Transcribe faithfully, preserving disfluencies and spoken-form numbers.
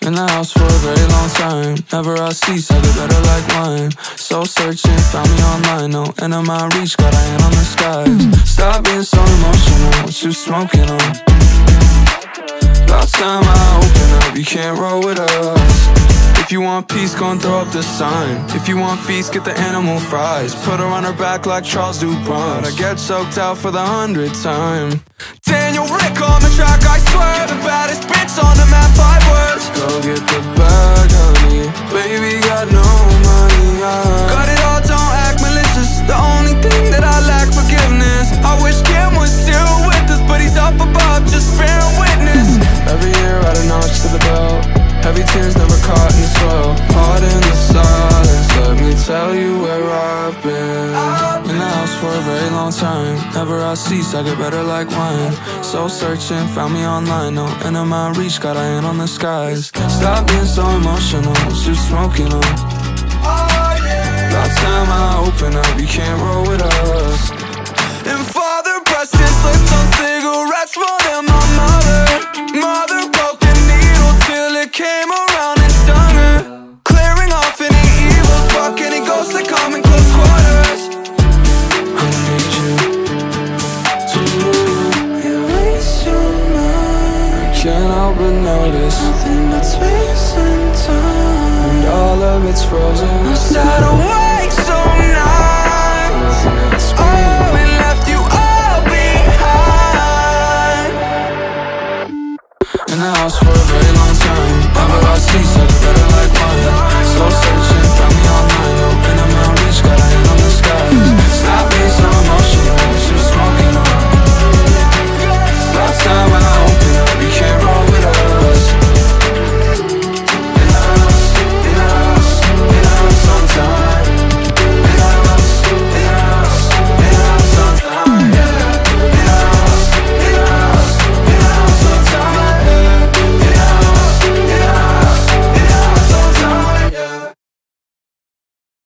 In the house for a very long time. Never I cease, I get better like wine. Soul searching, found me online. No end of my reach, got a hand on the skies. Stop being so emotional, what you smoking on? About time I open up, you can't roll with us. If you want peace, go and throw up the sign. If you want feast, get the animal fries. Put her on her back like Charles Dupont. I get choked out for the hundredth time. Daniel Rick on the track, I swear. The baddest bitch on the map, five words. Go get the bag, honey. Baby got no money, I got it all, don't act malicious. The only thing that I lack, forgiveness. I wish Kim was still with us, but he's up above, just bearing witness. Every year add a notch to the belt. Heavy tears never caught in the soil. Pardon the silence, let me tell you where I've been. In the house for a very long time. Never I cease, I get better like wine. Soul searching, found me online. No end of my reach, got a hand on the skies. Stop being so emotional, what you smoking on? About time I open up, you can't roll with us. And father pressed his lips on cigarettes more than my mother. Mother broke the needle till it came around and stung her. Clearing off any evils, fuck any ghosts that come in close quarters. I need you to move. You waste your mind. I can't help but notice nothing but space and time, and all of it's frozen. I'm sad away.